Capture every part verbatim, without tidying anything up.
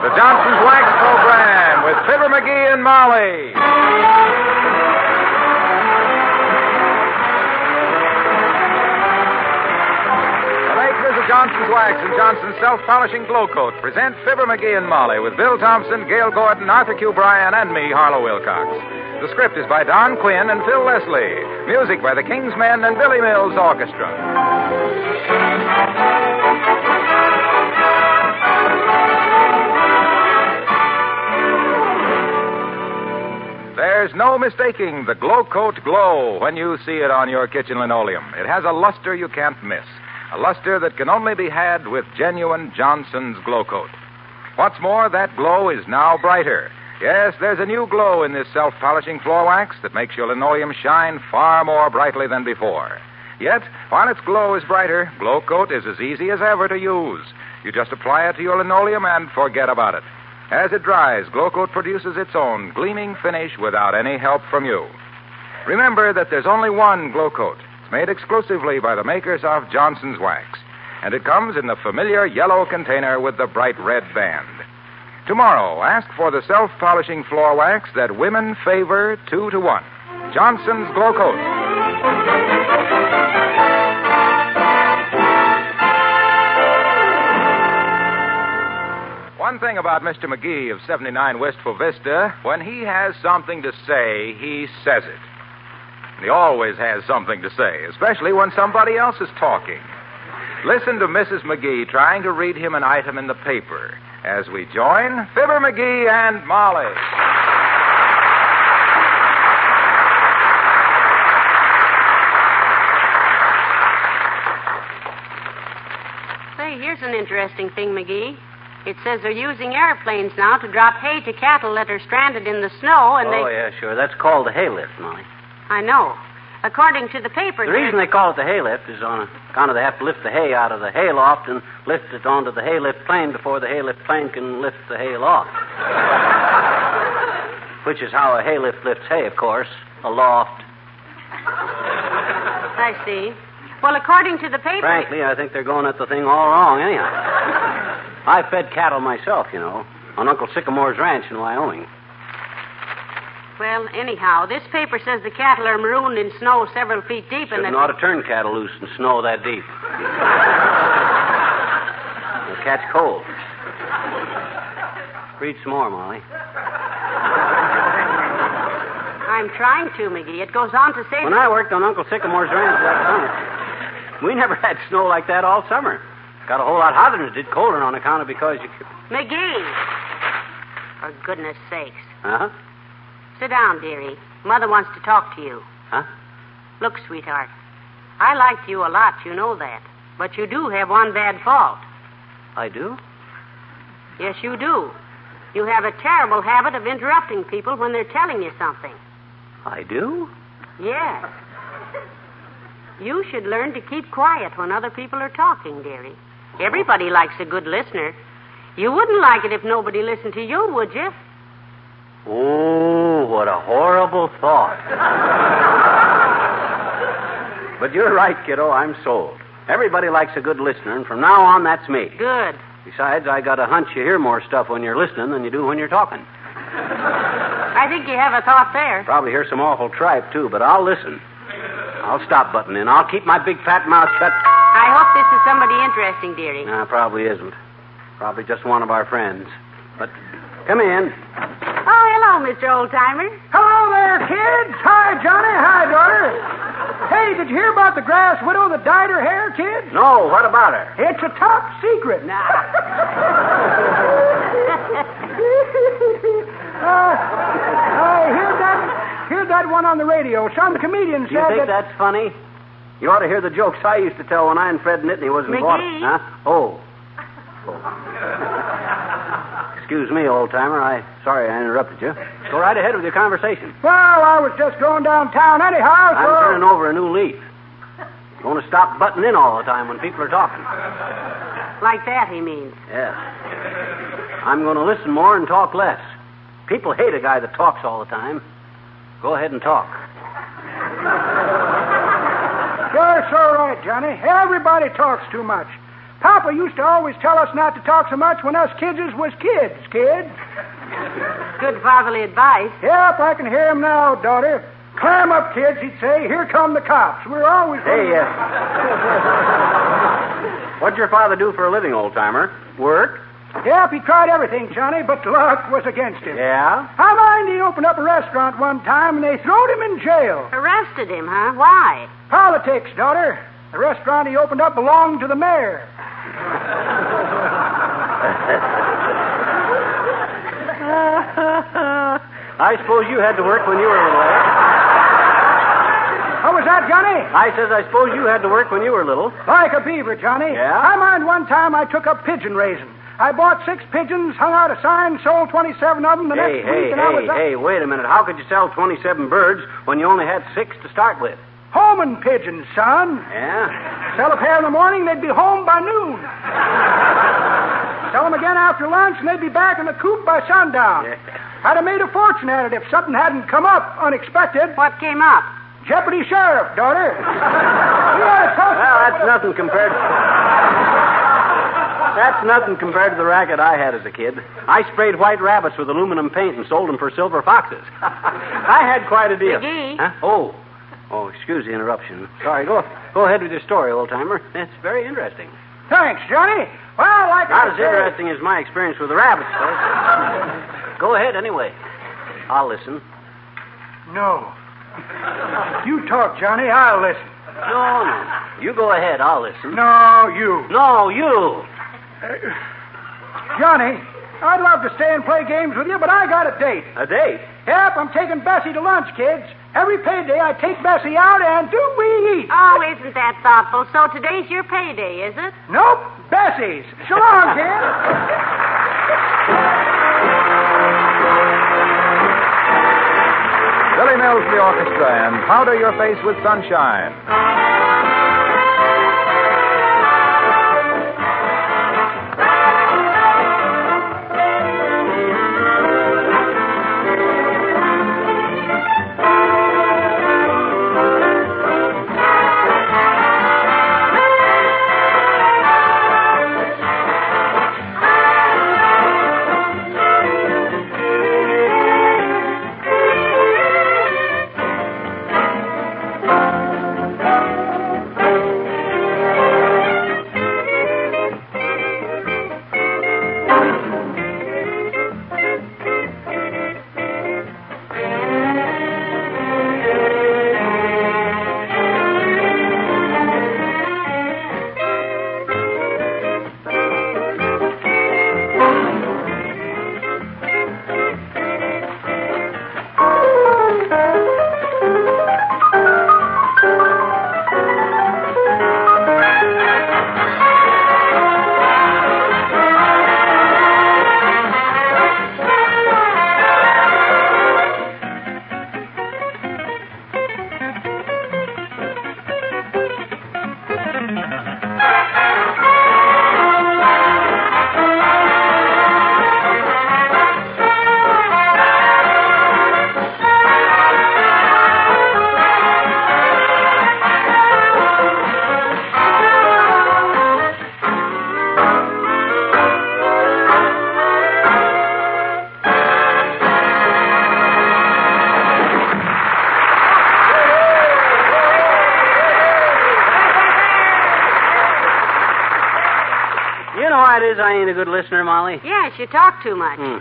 The Johnson's Wax Program with Fibber McGee and Molly. The makers of Johnson's Wax and Johnson's Self-Polishing Glow Coat present Fibber McGee and Molly with Bill Thompson, Gail Gordon, Arthur Q. Bryan, and me, Harlow Wilcox. The script is by Don Quinn and Phil Leslie. Music by the King's Men and Billy Mills Orchestra. There's no mistaking the Glow Coat glow when you see it on your kitchen linoleum. It has a luster you can't miss. A luster that can only be had with genuine Johnson's Glow Coat. What's more, that glow is now brighter. Yes, there's a new glow in this self-polishing floor wax that makes your linoleum shine far more brightly than before. Yet, while its glow is brighter, Glow Coat is as easy as ever to use. You just apply it to your linoleum and forget about it. As it dries, Glow Coat produces its own gleaming finish without any help from you. Remember that there's only one Glow Coat. It's made exclusively by the makers of Johnson's Wax. And it comes in the familiar yellow container with the bright red band. Tomorrow, ask for the self-polishing floor wax that women favor two to one. Johnson's Glow Coat. One thing about Mister McGee of seventy-nine Wistful Vista, when he has something to say, he says it. And he always has something to say, especially when somebody else is talking. Listen to Missus McGee trying to read him an item in the paper as we join Fibber McGee and Molly. Say, here's an interesting thing, McGee. It says they're using airplanes now to drop hay to cattle that are stranded in the snow, and oh, they... Oh, yeah, sure. That's called the hay lift, Molly. I know. According to the paper... The reason they call it the hay lift is on account of they have to lift the hay out of the hay loft and lift it onto the hay lift plane before the hay lift plane can lift the hay aloft. Which is how a hay lift lifts hay, of course, aloft. I see. Well, according to the paper... Frankly, I think they're going at the thing all wrong, anyhow. I fed cattle myself, you know, on Uncle Sycamore's ranch in Wyoming. Well, anyhow, this paper says the cattle are marooned in snow several feet deep, Shouldn't and that... ought to turn cattle loose in snow that deep. They'll catch cold. Read some more, Molly. I'm trying to, McGee. It goes on to say... When I worked on Uncle Sycamore's ranch last summer, we never had snow like that all summer. Got a whole lot hotter than it did, colder on account of because you... McGee! For goodness sakes. Uh-huh? Sit down, dearie. Mother wants to talk to you. Huh? Look, sweetheart, I liked you a lot, you know that. But you do have one bad fault. I do? Yes, you do. You have a terrible habit of interrupting people when they're telling you something. I do? Yes. You should learn to keep quiet when other people are talking, dearie. Everybody likes a good listener. You wouldn't like it if nobody listened to you, would you? Oh, what a horrible thought. But you're right, kiddo. I'm sold. Everybody likes a good listener, and from now on, that's me. Good. Besides, I got a hunch you hear more stuff when you're listening than you do when you're talking. I think you have a thought there. Probably hear some awful tripe, too, but I'll listen. I'll stop butting in. I'll keep my big fat mouth shut. I hope this is somebody interesting, dearie. No, probably isn't. Probably just one of our friends. But come in. Oh, hello, Mister Oldtimer. Hello there, kids. Hi, Johnny. Hi, daughter. Hey, did you hear about the grass widow that dyed her hair, kids? No, what about her? It's a top secret. Nah. uh, I heard that, heard that one on the radio. Some comedian Do you said think that... that's funny? You ought to hear the jokes I used to tell when I and Fred Nittany was in McGee? Boston. Huh? Oh. oh. Excuse me, old-timer. I sorry I interrupted you. Go right ahead with your conversation. Well, I was just going downtown anyhow, so... I'm turning over a new leaf. Going to stop butting in all the time when people are talking. Like that, he means. Yeah. I'm going to listen more and talk less. People hate a guy that talks all the time. Go ahead and talk. You're so right, Johnny. Everybody talks too much. Papa used to always tell us not to talk so much when us kids was kids, kids. Good fatherly advice. Yep, I can hear him now, daughter. Climb up, kids, he'd say. Here come the cops. We're always... Hey, uh... what'd your father do for a living, old-timer? Work? Yep, he tried everything, Johnny, but luck was against him. Yeah? I mind he opened up a restaurant one time, and they throwed him in jail. Arrested him, huh? Why? Politics, daughter. The restaurant he opened up belonged to the mayor. I suppose you had to work when you were little, eh? What was that, Johnny? I says I suppose you had to work when you were little. Like a beaver, Johnny. Yeah? I mind one time I took up pigeon raising. I bought six pigeons, hung out a sign, sold twenty-seven of them the Hey, next hey, week, and hey, I was up... hey, wait a minute. How could you sell twenty-seven birds when you only had six to start with? Homing pigeons, son. Yeah? Sell a pair in the morning, they'd be home by noon. Sell them again after lunch, and they'd be back in the coop by sundown. Yeah. I'd have made a fortune at it if something hadn't come up unexpected. What came up? Jeopardy Sheriff, daughter. Well, that's nothing compared to... That's nothing compared to the racket I had as a kid. I sprayed white rabbits with aluminum paint and sold them for silver foxes. I had quite a deal. McGee. Huh? Oh. Oh, excuse the interruption. Sorry. Go go ahead with your story, old-timer. It's very interesting. Thanks, Johnny. Well, like Not I as said... interesting as my experience with the rabbits, though. Go ahead, anyway. I'll listen. No. You talk, Johnny. I'll listen. No, no. You go ahead. I'll listen. No, you. No, you. Uh, Johnny, I'd love to stay and play games with you, but I got a date. A date? Yep, I'm taking Bessie to lunch, kids. Every payday I take Bessie out, and do we eat? Oh, isn't that thoughtful? So today's your payday, is it? Nope, Bessie's. So long, kids. Billy Mills, the orchestra, and Powder Your Face with Sunshine. I ain't a good listener, Molly. Yes, you talk too much. Hmm.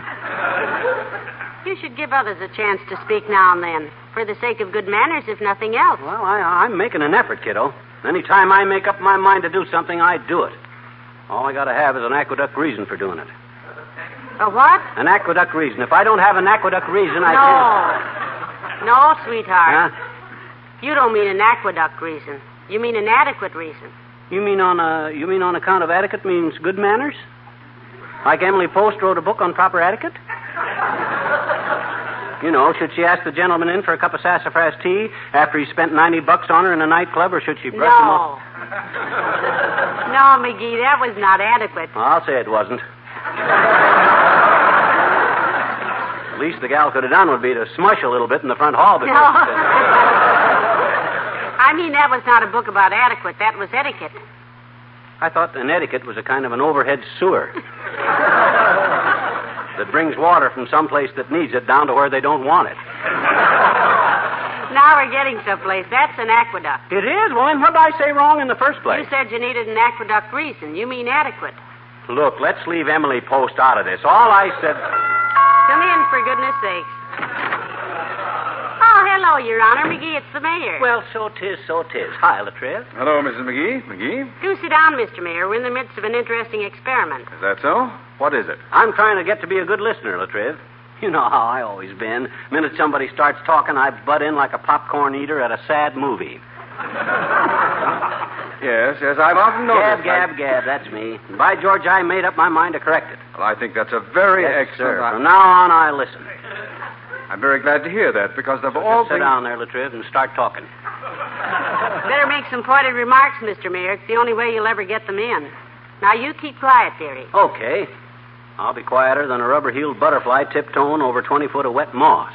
You should give others a chance to speak now and then, for the sake of good manners, if nothing else. Well, I, I'm making an effort, kiddo. Any time I make up my mind to do something, I do it. All I gotta have is an aqueduct reason for doing it. A what? An aqueduct reason. If I don't have an aqueduct reason, I no. can't... No, sweetheart. Huh? You don't mean an aqueduct reason. You mean an adequate reason. You mean on a you mean on account of etiquette means good manners? Like Emily Post wrote a book on proper etiquette? You know, should she ask the gentleman in for a cup of sassafras tea after he spent ninety bucks on her in a nightclub, or should she brush him off? No, McGee, that was not adequate. Well, I'll say it wasn't. The least the gal could have done would be to smush a little bit in the front hall. Because no. I mean, that was not a book about adequate. That was etiquette. I thought an etiquette was a kind of an overhead sewer that brings water from someplace that needs it down to where they don't want it. Now we're getting someplace. That's an aqueduct. It is? Well, then what did I say wrong in the first place? You said you needed an aqueduct reason. You mean adequate. Look, let's leave Emily Post out of this. All I said... Come in, for goodness sakes. Oh, hello, Your Honor. McGee, it's the mayor. Well, so 'tis, so 'tis. Hi, Latriv. Hello, Missus McGee. McGee? Do sit down, Mister Mayor. We're in the midst of an interesting experiment. Is that so? What is it? I'm trying to get to be a good listener, Latriv. You know how I always been. The minute somebody starts talking, I butt in like a popcorn eater at a sad movie. Yes, yes, I've often noticed. Gab, gab, gab, that's me. And by George, I made up my mind to correct it. Well, I think that's a very yes, excellent... Sir. From now on, I listen. I'm very glad to hear that, because of so all just sit things... down there, Latriv, and start talking. Better make some pointed remarks, Mister Mayor. It's the only way you'll ever get them in. Now, you keep quiet, dearie. Okay. I'll be quieter than a rubber-heeled butterfly tiptoeing over twenty foot of wet moss.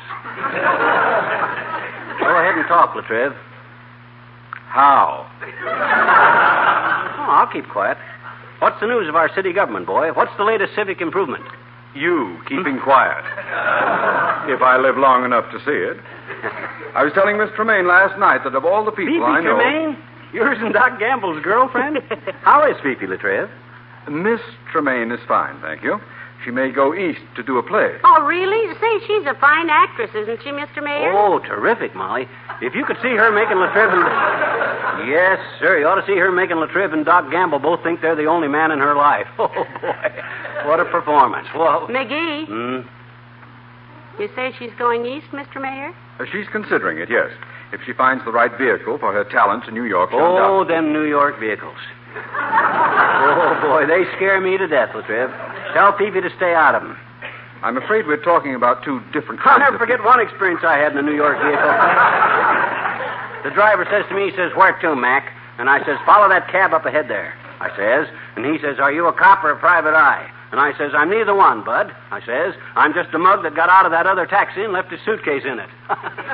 Go ahead and talk, Latriv. How? Oh, I'll keep quiet. What's the news of our city government, boy? What's the latest civic improvement? You keeping quiet. If I live long enough to see it. I was telling Miss Tremaine last night that of all the people Fifi I know... Tremaine? Yours and Doc Gamble's girlfriend? How is Fifi, Latriv? Miss Tremaine is fine, thank you. She may go east to do a play. Oh, really? Say, she's a fine actress, isn't she, Mister Mayor? Oh, terrific, Molly. If you could see her making Latriv and... Yes, sir, you ought to see her making Latriv and Doc Gamble both think they're the only man in her life. Oh, boy. What a performance. Whoa. McGee? Hmm? You say she's going east, Mister Mayor? Uh, she's considering it, yes. If she finds the right vehicle for her talents in New York, she'll Oh, doubt. them New York vehicles. Oh, boy, they scare me to death, Latriv. Tell Fifi to stay out of them. I'm afraid we're talking about two different I'll kinds never of forget one experience I had in a New York vehicle. The driver says to me, he says, "Where to, Mac?" And I says, "Follow that cab up ahead there." I says, and he says, "Are you a cop or a private eye?" And I says, "I'm neither one, bud." I says, "I'm just a mug that got out of that other taxi and left his suitcase in it."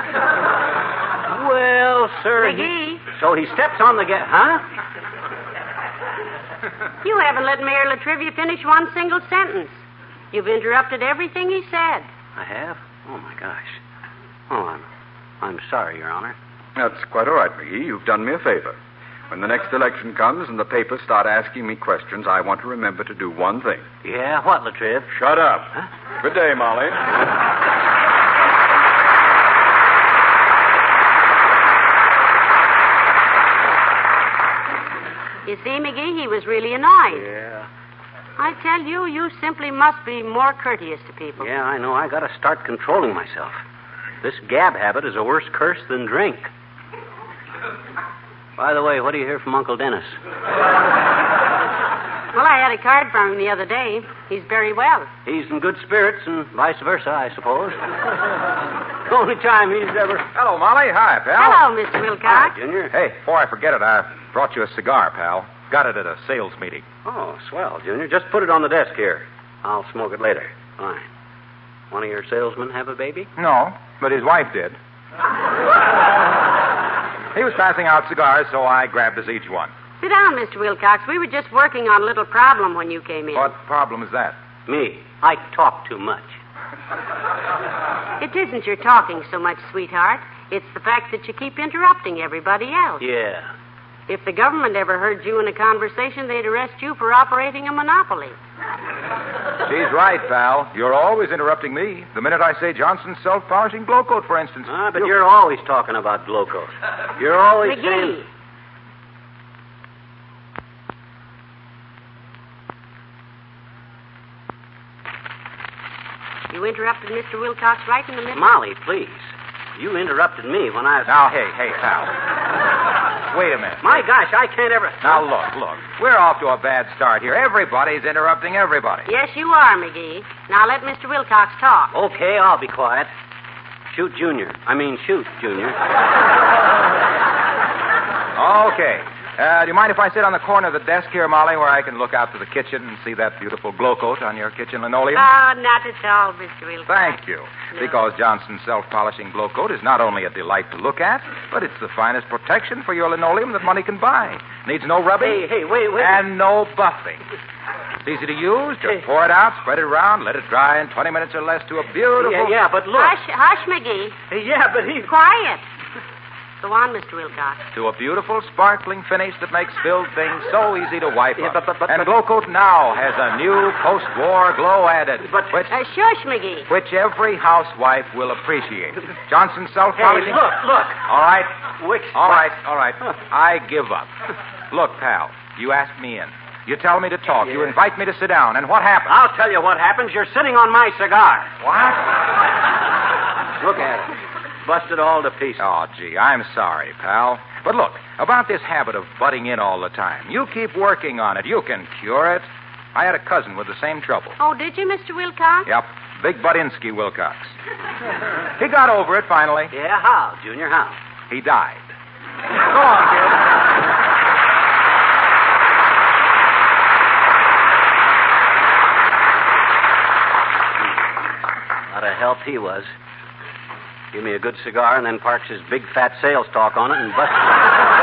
Well, sir... McGee? He, so he steps on the gas... Huh? You haven't let Mayor Latrivia finish one single sentence. You've interrupted everything he said. I have? Oh, my gosh. Oh, I'm, I'm sorry, Your Honor. That's quite all right, McGee. You've done me a favor. When the next election comes and the papers start asking me questions, I want to remember to do one thing. Yeah, what, Latriv? Shut up. Huh? Good day, Molly. You see, McGee, he was really annoyed. Yeah. I tell you, you simply must be more courteous to people. Yeah, I know. I gotta start controlling myself. This gab habit is a worse curse than drink. By the way, what do you hear from Uncle Dennis? Well, I had a card from him the other day. He's very well. He's in good spirits and vice versa, I suppose. The only time he's ever... Hello, Molly. Hi, pal. Hello, Mister Wilcox. Hi, Junior. Hey, before I forget it, I brought you a cigar, pal. Got it at a sales meeting. Oh, swell, Junior. Just put it on the desk here. I'll smoke it later. Fine. One of your salesmen have a baby? No, but his wife did. He was passing out cigars, so I grabbed us each one. Sit down, Mister Wilcox. We were just working on a little problem when you came in. What problem is that? Me. I talk too much. It isn't your talking so much, sweetheart. It's the fact that you keep interrupting everybody else. Yeah. If the government ever heard you in a conversation, they'd arrest you for operating a monopoly. She's right, pal. You're always interrupting me. The minute I say Johnson's self-polishing glow coat, for instance. Ah, but you're always talking about glow coat. You're always McGee. saying... You interrupted Mister Wilcox right in the middle. Molly, please. You interrupted me when I was... Now, hey, hey, pal. Wait a minute. My gosh, I can't ever... Now, look, look. We're off to a bad start here. Everybody's interrupting everybody. Yes, you are, McGee. Now let Mister Wilcox talk. Okay, I'll be quiet. Shoot, Junior. I mean, shoot, Junior. Okay. Uh, do you mind if I sit on the corner of the desk here, Molly, where I can look out to the kitchen and see that beautiful glow coat on your kitchen linoleum? Oh, not at all, Mister Wilcox. Thank you. No. Because Johnson's self-polishing glow coat is not only a delight to look at, but it's the finest protection for your linoleum that money can buy. Needs no rubbing. Hey, hey, wait, wait. And no buffing. It's easy to use. Just pour it out, spread it around, let it dry in twenty minutes or less to a beautiful... Yeah, yeah, but look. Hush, hush, McGee. Hey, yeah, but he... Quiet. Go on, Mister Wilcox. To a beautiful, sparkling finish that makes spilled things so easy to wipe Yeah, up. but- but- but- and Glow Coat now has a new post-war glow added, But- which, Uh, shush, McGee. which every housewife will appreciate. Johnson's Hey, self-polishing... look, look. All right. Wix. All right, all right. I give up. Look, pal, you asked me in. You tell me to talk. You Yeah. invite me to sit down. And what happens? I'll tell you what happens. You're sitting on my cigar. What? Look at it. Busted all to pieces. Oh, gee, I'm sorry, pal. But look, about this habit of butting in all the time, you keep working on it. You can cure it. I had a cousin with the same trouble. Oh, did you, Mister Wilcox? Yep, Big Budinsky Wilcox. He got over it finally. Yeah, how, Junior, how? He died. Go on, kid. What a help he was. Give me a good cigar and then parks his big fat sales talk on it and busts it.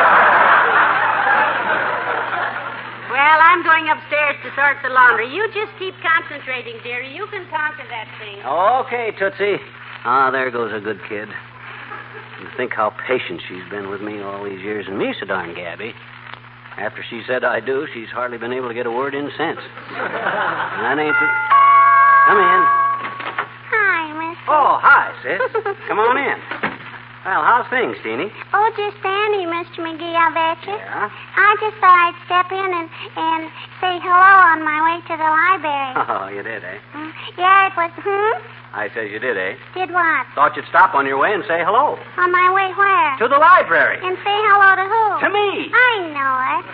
Well, I'm going upstairs to sort the laundry. You just keep concentrating, dearie. You can conquer that thing. Okay, Tootsie. Ah, there goes a good kid. And think how patient she's been with me all these years, and me so darn Gabby. After she said I do, she's hardly been able to get a word in since. And that ain't the... Come in. Hi, mister. Oh, hi, sis. Come on in. Well, how's things, Teeny? Oh, just dandy, Mister McGee, I bet you. Yeah? I just thought I'd step in and, and say hello on my way to the library. Oh, you did, eh? Mm, yeah, it was, hmm? I says you did, eh? Did what? Thought you'd stop on your way and say hello. On my way where? To the library. And say hello to who? To me. I know it.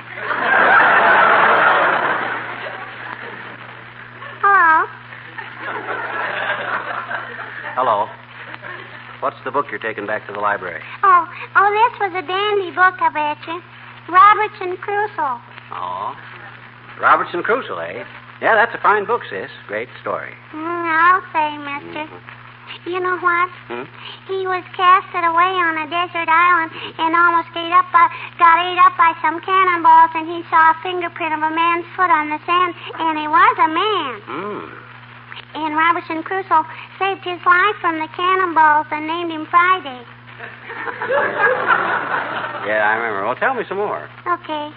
Hello? Hello. What's the book you're taking back to the library? Oh, oh, this was a dandy book, I bet you. Robertson Crusoe. Oh. Robertson Crusoe, eh? Yeah, that's a fine book, sis. Great story. Mm, I'll say, mister. You know what? Hmm? He was casted away on a desert island and almost ate up by, got ate up by some cannonballs, and he saw a fingerprint of a man's foot on the sand, and it was a man. Hmm. And Robinson Crusoe saved his life from the cannonballs and named him Friday. Yeah, I remember. Well, tell me some more. Okay.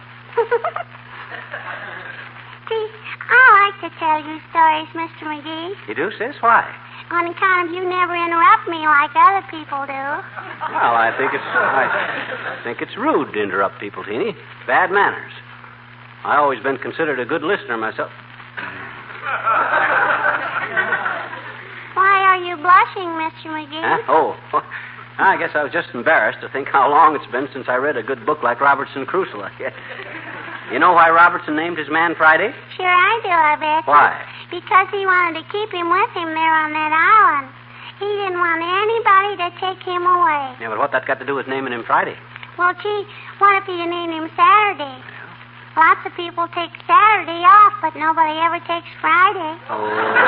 See, I like to tell you stories, Mister McGee, You do, sis? Why? on account of you never interrupt me like other people do. Well, I think it's I think it's rude to interrupt people, Teeny. Bad manners. I always been considered a good listener myself. Why are you blushing, Mister McGee? Huh? Oh, I guess I was just embarrassed to think how long it's been since I read a good book like Robertson Crusoe. You know why Robertson named his man Friday? Sure I do, I bet. you. Why? Because he wanted to keep him with him there on that island. He didn't want anybody to take him away. Yeah, but what that got to do with naming him Friday? Well, gee, what if he'd have named him Saturday? Lots of people take Saturday off, but nobody ever takes Friday. Oh.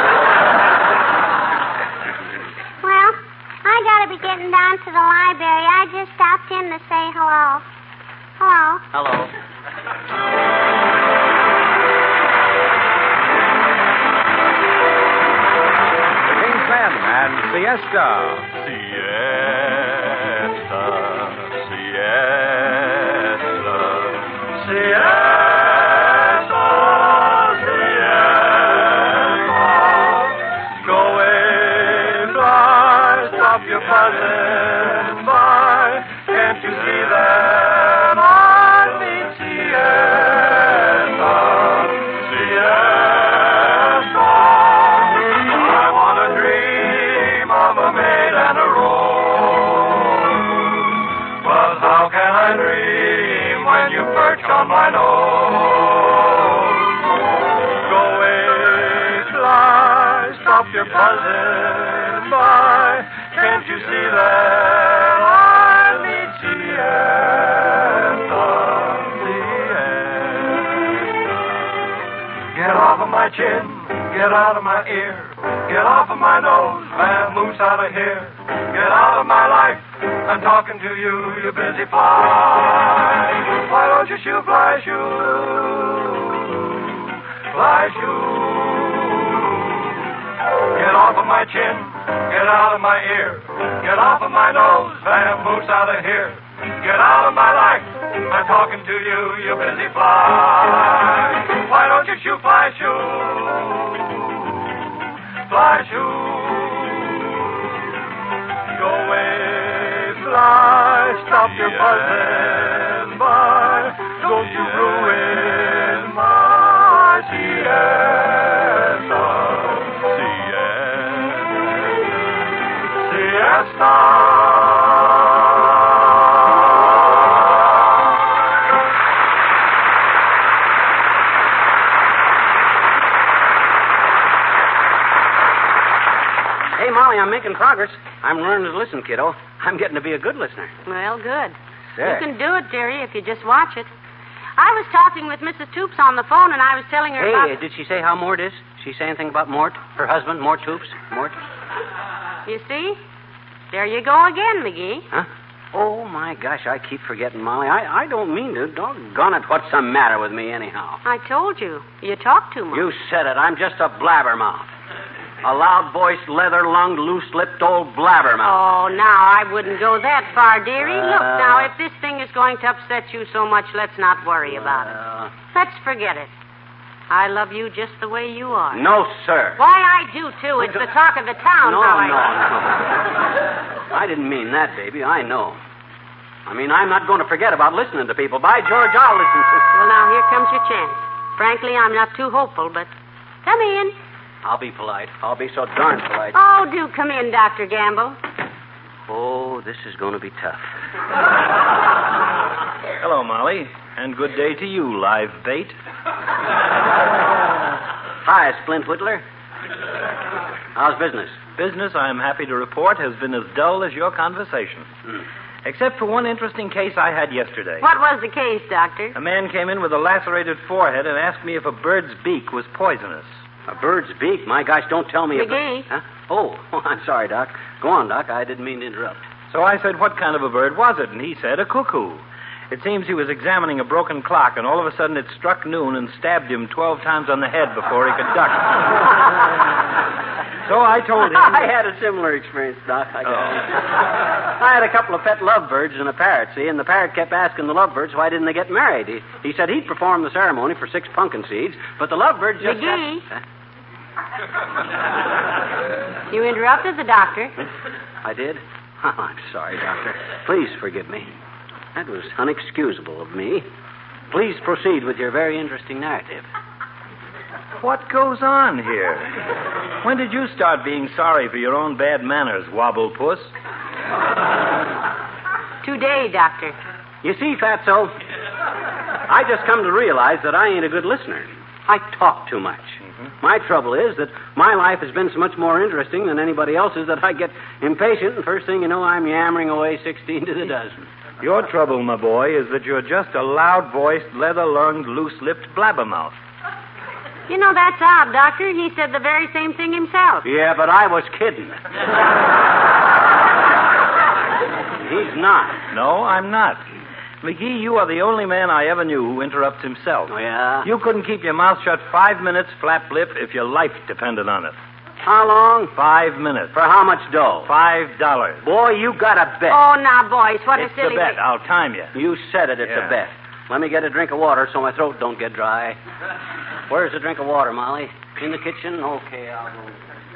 Well, I gotta be getting down to the library. I just stopped in to say hello. Hello. Hello. The King's Men and Siesta. Siesta, siesta, siesta, siesta. Go away, fly, stop your buzzing by. Can't you see that I mean siesta, siesta. I want to dream of a maid and a rose. But how can I dream when you perch on my nose? Go away, fly, stop your buzzing by. Can't you see that I need siesta, siesta? chin. Get out of my ear. Get off of my nose. Vamoose out of here. Get out of my life. I'm talking to you, you busy fly. Why don't you shoot fly shoe? Fly shoe. Get off of my chin. Get out of my ear. Get off of my nose. Vamoose out of here. Get out of my life. I'm talking to you, you busy fly. Why don't you shoot fly shoe? Fly shoe. Go away, fly. Stop your buzzing by. Don't you ruin my siesta. Siesta. Siesta. Molly, I'm making progress. I'm learning to listen, kiddo. I'm getting to be a good listener. Well, good. Sure. You can do it, dearie, if you just watch it. I was talking with Missus Toops on the phone, and I was telling her Hey, about... uh, did she say how Mort is? She say anything about Mort? Her husband, Mort Toops? Mort? You see? There you go again, McGee. Huh? Oh, my gosh, I keep forgetting, Molly. I, I don't mean to. Doggone it, what's the matter with me, anyhow? I told you. You talk too much. You said it. I'm just a blabbermouth. A loud-voiced, leather-lunged, loose-lipped old blabbermouth. Oh, now, I wouldn't go that far, dearie. Uh, Look, now, if this thing is going to upset you so much, let's not worry about it. Uh, Let's forget it. I love you just the way you are. no, sir. Why, I do, too. It's the talk of the town. No, how I... no, no. I didn't mean that, baby. I know. I mean, I'm not going to forget about listening to people. By George, I'll listen to... Well, now, here comes your chance. Frankly, I'm not too hopeful, but come in. I'll be polite. I'll be so darn polite. Oh, do come in, Doctor Gamble. Oh, this is going to be tough. Hello, Molly. And good day to you, live bait. Hi, Splint Whittler. How's business? Business, I'm happy to report, has been as dull as your conversation. Hmm. Except for one interesting case I had yesterday. What was the case, Doctor? A man came in with a lacerated forehead and asked me if a bird's beak was poisonous. A bird's beak? My gosh, don't tell me... McGee. A... Huh? Oh, oh, I'm sorry, Doc. Go on, Doc. I didn't mean to interrupt. So I said, what kind of a bird was it? And he said, a cuckoo. It seems he was examining a broken clock, and all of a sudden it struck noon and stabbed him twelve times on the head before he could duck. So I told him... I had a similar experience, Doc. I, got Oh. I had a couple of pet lovebirds and a parrot, see, and the parrot kept asking the lovebirds why didn't they get married. He, he said he'd perform the ceremony for six pumpkin seeds, but the lovebirds just... McGee. Had... You interrupted the doctor. I did? Oh, I'm sorry, Doctor. Please forgive me. That was unexcusable of me. Please proceed with your very interesting narrative. What goes on here? When did you start being sorry for your own bad manners, Wobble Puss? Today, Doctor. You see, Fatso, I just come to realize that I ain't a good listener. I talk too much. Mm-hmm. My trouble is that my life has been so much more interesting than anybody else's that I get impatient, and first thing you know, I'm yammering away sixteen to the dozen. Your trouble, my boy, is that you're just a loud-voiced, leather-lunged, loose-lipped blabbermouth. You know, that's odd, Doctor. He said the very same thing himself. Yeah, but I was kidding. He's not. No, I'm not. McGee, you are the only man I ever knew who interrupts himself. Oh, yeah? You couldn't keep your mouth shut five minutes, flap-lip, if your life depended on it. How long? Five minutes. For how much dough? Five dollars. Boy, you got a bet. Oh, now, boys, what It's a silly... a bet. I'll time you. You said it, it's Yeah. a bet. Let me get a drink of water so my throat don't get dry. Where's the drink of water, Molly? In the kitchen? Okay, I'll go.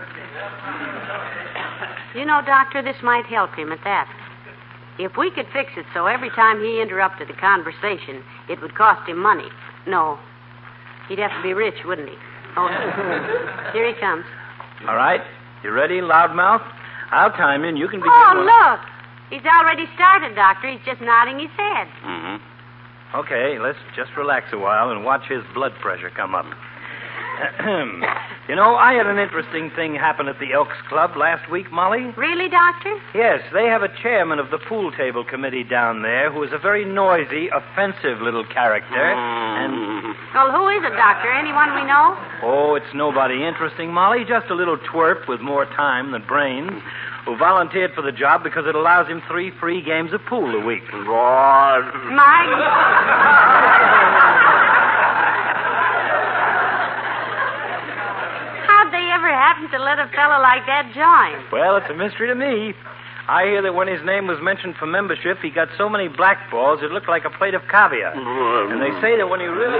You know, Doctor, this might help him at that. If we could fix it so every time he interrupted the conversation, it would cost him money. No. He'd have to be rich, wouldn't he? Oh, here he comes. All right. You ready, loudmouth? I'll time you, and you can begin... Oh, when- look. He's already started, Doctor. He's just nodding his head. Mm-hmm. Okay, let's just relax a while and watch his blood pressure come up. You know, I had an interesting thing happen at the Elks Club last week, Molly. Really, Doctor? Yes, they have a chairman of the pool table committee down there who is a very noisy, offensive little character. And... Well, who is it, Doctor? Anyone we know? Oh, it's nobody interesting, Molly. Just a little twerp with more time than brains who volunteered for the job because it allows him three free games of pool a week. Mike? How'd they ever happen to let a fellow like that join? Well, it's a mystery to me. I hear that when his name was mentioned for membership, he got so many blackballs it looked like a plate of caviar. And they say that when he really...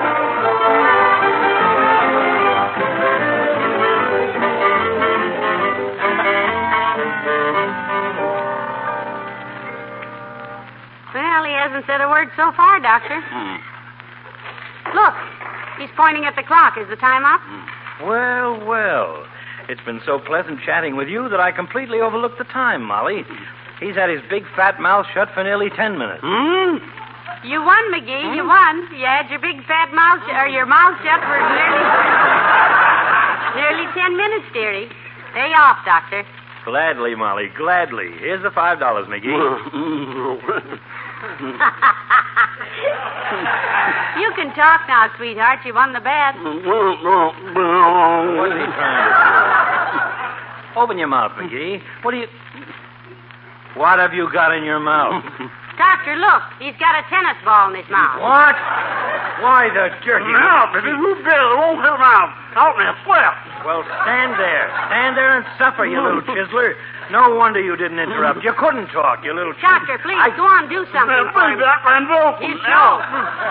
Well, he hasn't said a word so far, Doctor. Hmm. Look, he's pointing at the clock. Is the time up? Well, well. It's been so pleasant chatting with you that I completely overlooked the time, Molly. He's had his big fat mouth shut for nearly ten minutes. Hmm? You won, McGee. You won. You had your big fat mouth, sh- or your mouth shut for nearly, nearly ten minutes, dearie. Pay off, Doctor. Gladly, Molly, gladly. Here's the five dollars, McGee. You can talk now, sweetheart. You won the bet. What's he trying to do? Open your mouth, McGee. What do you... What have you got in your mouth? Doctor, look. He's got a tennis ball in his mouth. What? Why the jerky? Now, baby, you better won't hit him out. Out in the flip. Well, stand there. Stand there and suffer, you little chiseler. No wonder you didn't interrupt. You couldn't talk, you little chiseler. Doctor, please, go on, do something for him. You show.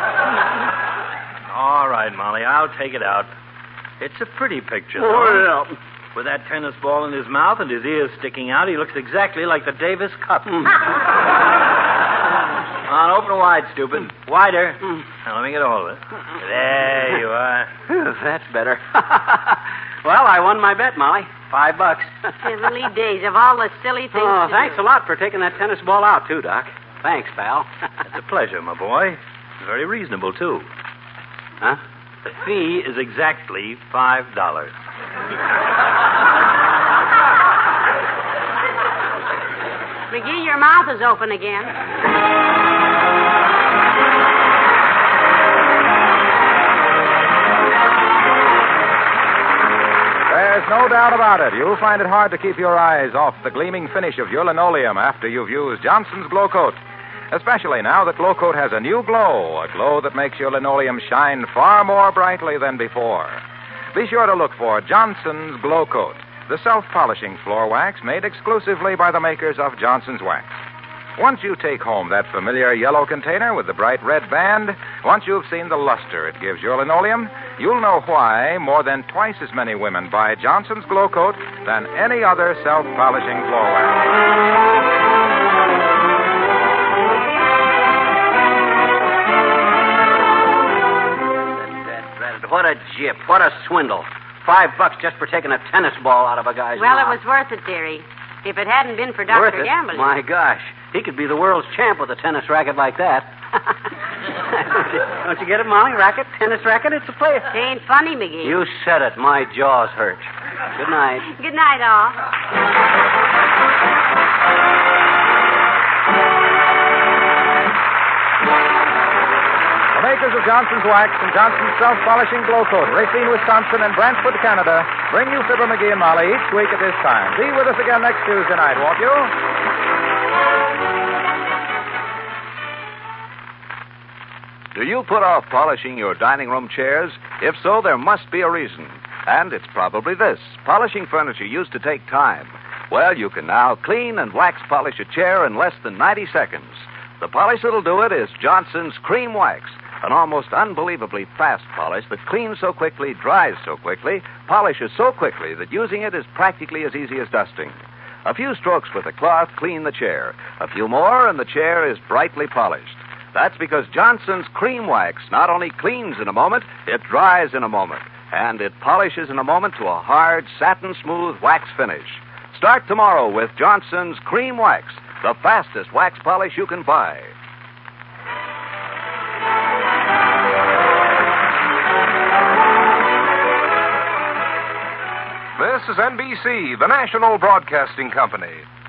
All right, Molly, I'll take it out. It's a pretty picture, though. Oh, yeah. With that tennis ball in his mouth and his ears sticking out, he looks exactly like the Davis Cup. Come on, open wide, stupid. Wider. Now, let me get a hold of it. There you are. That's better. Well, I won my bet, Molly. Five bucks. Silly days of all the silly things. Oh, to thanks do. a lot for taking that tennis ball out, too, Doc. Thanks, pal. It's a pleasure, my boy. Very reasonable, too. Huh? The fee is exactly five dollars. McGee, your mouth is open again. There's no doubt about it. You'll find it hard to keep your eyes off the gleaming finish of your linoleum after you've used Johnson's Glow Coat. Especially now that Glow Coat has a new glow, a glow that makes your linoleum shine far more brightly than before. Be sure to look for Johnson's Glow Coat, the self-polishing floor wax made exclusively by the makers of Johnson's Wax. Once you take home that familiar yellow container with the bright red band, once you've seen the luster it gives your linoleum, you'll know why more than twice as many women buy Johnson's Glow Coat than any other self-polishing floor wax. What a gyp. What a swindle. Five bucks just for taking a tennis ball out of a guy's Well, mouth. it was worth it, dearie. If it hadn't been for Doctor Worth it? Gambling. My gosh. He could be the world's champ with a tennis racket like that. Don't you get it, Molly? Racket? Tennis racket? It's a play. It ain't funny, McGee. You said it. My jaws hurt. Good night. Good night, all. The makers of Johnson's Wax and Johnson's Self-Polishing Glow Coat, Racine, Wisconsin, and Brantford, Canada, bring you Fibber McGee and Molly each week at this time. Be with us again next Tuesday night, won't you? Do you put off polishing your dining room chairs? If so, there must be a reason. And it's probably this. Polishing furniture used to take time. Well, you can now clean and wax polish a chair in less than ninety seconds. The polish that'll do it is Johnson's Cream Wax, an almost unbelievably fast polish that cleans so quickly, dries so quickly, polishes so quickly that using it is practically as easy as dusting. A few strokes with a cloth clean the chair. A few more and the chair is brightly polished. That's because Johnson's Cream Wax not only cleans in a moment, it dries in a moment. And it polishes in a moment to a hard, satin-smooth wax finish. Start tomorrow with Johnson's Cream Wax, the fastest wax polish you can buy. This is N B C, the national broadcasting company.